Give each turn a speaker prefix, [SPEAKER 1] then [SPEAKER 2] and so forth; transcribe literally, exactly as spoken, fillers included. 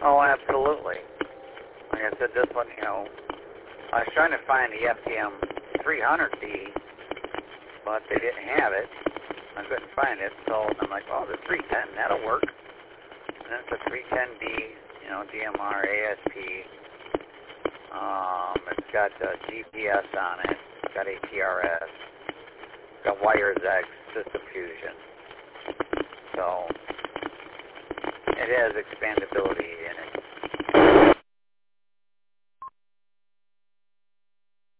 [SPEAKER 1] Oh, absolutely. Like I said, this one, you know, I was trying to find the F T M three hundred D, but they didn't have it. I couldn't find it, so I'm like, oh, the three ten, that'll work. And then it's a three ten D, you know, D M R, A S P. Um, it's got uh, G P S on it. It's got A T R S. It's got WireX, System Fusion. So it has expandability in it.